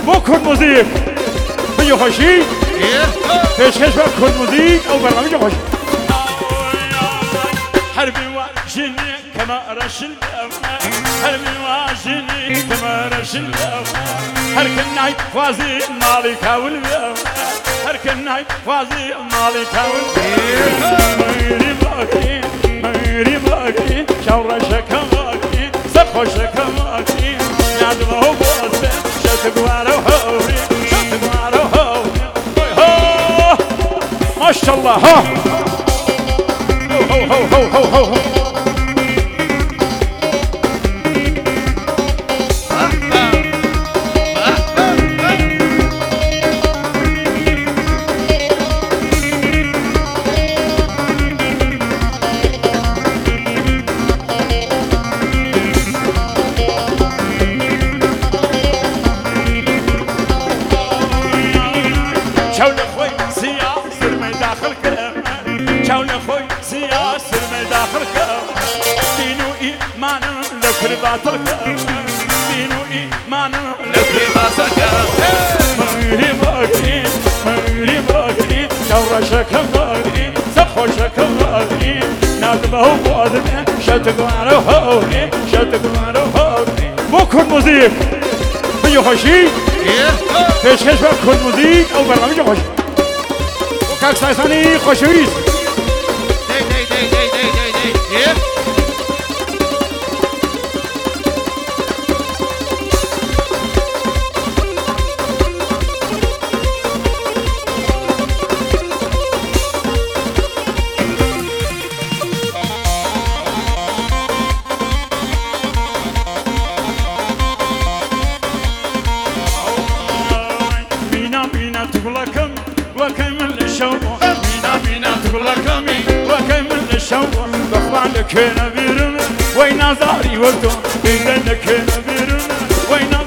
بكل موزيك بيجي خوشي ايش بكل موزيك او برنامج خوشي حربي واجني كما رش الأوفا حربي واجني كما رش الأوفا هركناي فازي مالكا والبيوفا هركناي فازي مالكا والبيوفا ميري باكي ميري باكي شورا شكاكي سخو شكاكي يادم هو بوزبه شتقوارو هوري شتقوارو هوري ما شاء الله ها هو شاول خوي سياسر ما داخل كلام شاول خوي سياسر ما داخل كلام دينو إيمان لكل باطل كلام دينو إيمان لكل باطل كلام ميري باقي ميري باقي شورا شكماري سخو شكماري نادمه بوادمه شتقوارو هوري شتقوارو هوري بكل موزيك بيجي خوشي پیش بکن موزیک او برنامه خوش و کاک سایسانی خوشویز وكمل الشوق بينا تقول لكمي وكمل الشوق بخوانك نبيرنا وين زاري وقتو بينك نبيرنا وين